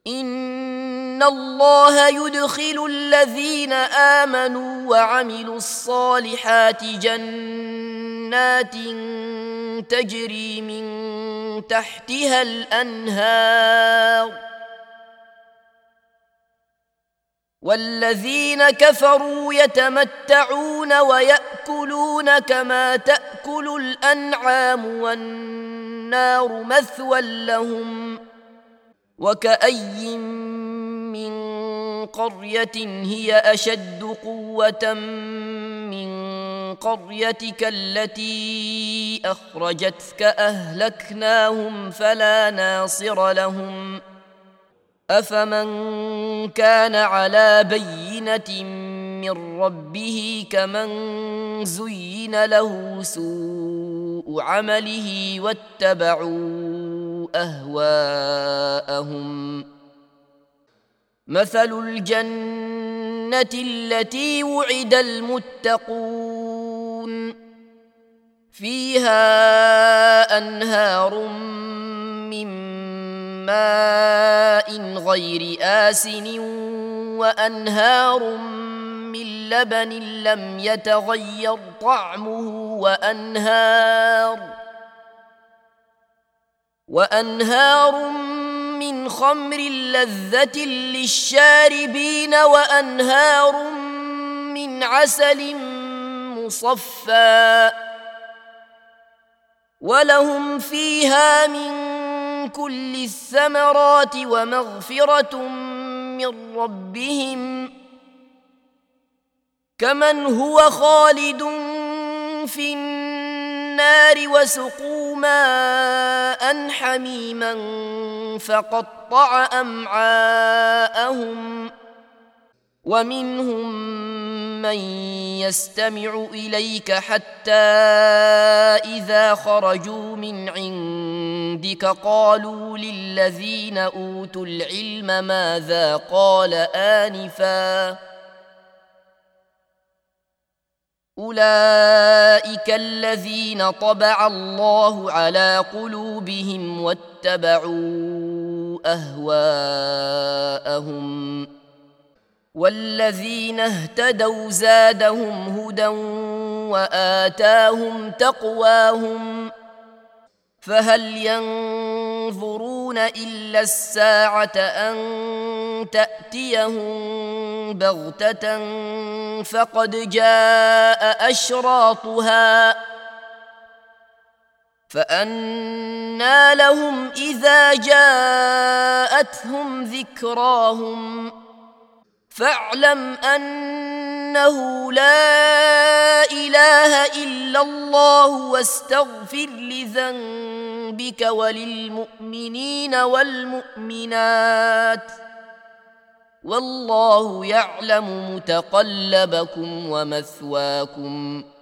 إن الله يدخل الذين آمنوا وعملوا الصالحات جنات تجري من تحتها الأنهار، والذين كفروا يتمتعون ويأكلون كما تأكل الأنعام والنار مثوى لهم. وكأي من قرية هي أشد قوة من قريتك التي أخرجتك أهلكناهم فلا ناصر لهم. أفمن كان على بينة من ربه كمن زين له سوء عمله واتبعوا أهواءهم. مثل الجنة التي وعد المتقون فيها أنهار من ماء غير آسن وأنهار من لبن لم يتغير طعمه وأنهار من خمر لذة للشاربين وأنهار من عسل مصفى ولهم فيها من كل الثمرات ومغفرة من ربهم كمن هو خالد في النار وسقوا ماء حميما فقطع أمعاءهم. ومنهم من يستمع إليك حتى إذا خرجوا من عندك قالوا للذين أوتوا العلم ماذا قال آنفا أولئك الذين طبع الله على قلوبهم واتبعوا أهواءهم. والذين اهتدوا زادهم هدى وآتاهم تقواهم فهل ينظرون إلا الساعة أن تأتيهم بغتة فقد جاء أشراطها فأنى لهم إذا جاءتهم ذكراهم فاعلم أنه لا إله إلا الله واستغفر لذنبك وللمؤمنين والمؤمنات والله يعلم متقلبكم ومثواكم